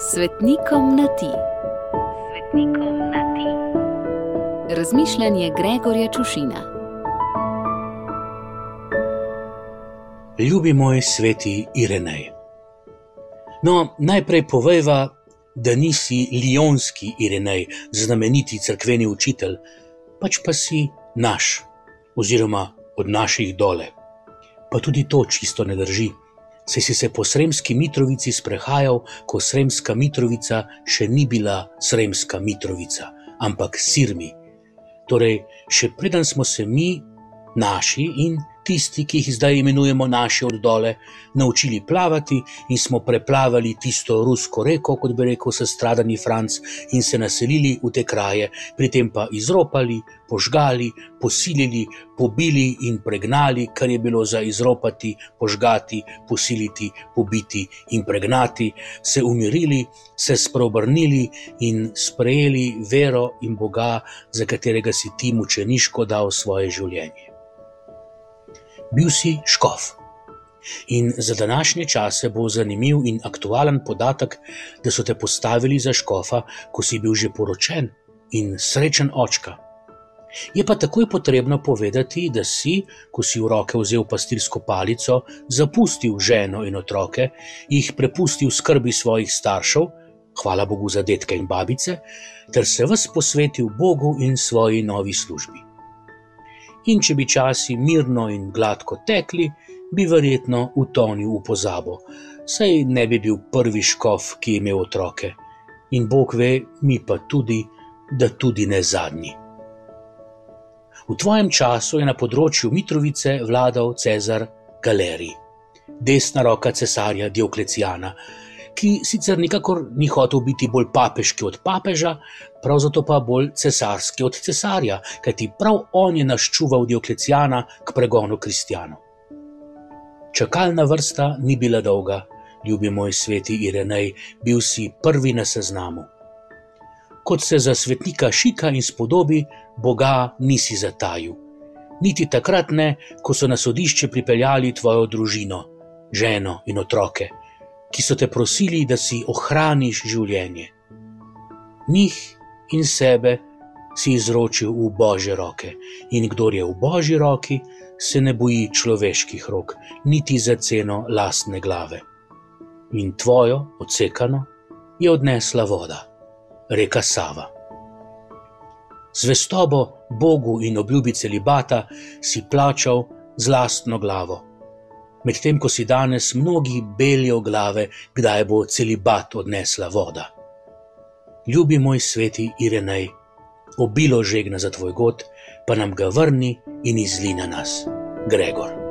Svetnikom na ti. Svetnikom na ti. Razmišljanje Gregorja Čušina. Ljubi moj sveti Irenej. No, najprej povejva, da nisi lionski Irenej, znameniti cerkveni učitelj, pač pa si naš, oziroma od naših dole. Pa tudi to čisto ne drži, saj si se po Sremski Mitrovici sprehajal, ko Sremska Mitrovica še ni bila Sremska Mitrovica, ampak Sirmi. Torej, še preden smo se mi, naši in tisti, ki jih zdaj imenujemo naši od dole, naučili plavati in smo preplavali tisto rusko reko, kot bi rekel sestradani Franc, in se naselili v te kraje, pri tem pa izropali, požgali, posilili, pobili in pregnali, kar je bilo za izropati, požgati, posiliti, pobiti in pregnati, se umirili, se spreobrnili in sprejeli vero in Boga, za katerega si ti mučeniško dal svoje življenje. Bil si škof. In za današnje čase bo zanimiv in aktualen podatek, da so te postavili za škofa, ko si bil že poročen in srečen očka. Je pa takoj potrebno povedati, da si, ko si v roke vzel pastirsko palico, zapustil ženo in otroke, jih prepustil skrbi svojih staršev, hvala Bogu za dedke in babice, ter se ves posvetil Bogu in svoji novi službi. In če bi časi mirno in gladko tekli, bi verjetno utonil v pozabo, saj ne bi bil prvi škof, ki je imel otroke. In Bog ve, mi pa tudi, da tudi ne zadnji. V tvojem času je na področju Mitrovice vladal Cezar Galerij, desna roka cesarja Dioklecijana, ki sicer nikakor ni hotel biti bolj papeški od papeža, prav zato pa bolj cesarski od cesarja, kajti prav on je naščuval Dioklecijana k pregonu kristjanov. Čakalna vrsta ni bila dolga, ljubi moj sveti Irenej, bil si prvi na seznamu. Kot se za svetnika šika in spodobi, Boga nisi zatajil. Niti takrat ne, ko so na sodišče pripeljali tvojo družino, ženo in otroke, ki so te prosili, da si ohraniš življenje. Njih in sebe si izročil v Božje roke in kdor je v Božji roki, se ne boji človeških rok, niti za ceno lastne glave. In tvojo, odsekano, je odnesla voda, reka Sava. Zvestobo Bogu in obljubi celibata si plačal z lastno glavo, medtem ko si danes mnogi belijo glave, kdaj bo celibat odnesla voda. Ljubi moj sveti Irenej, obilo žegna za tvoj god, pa nam ga vrni in izli na nas. Gregor.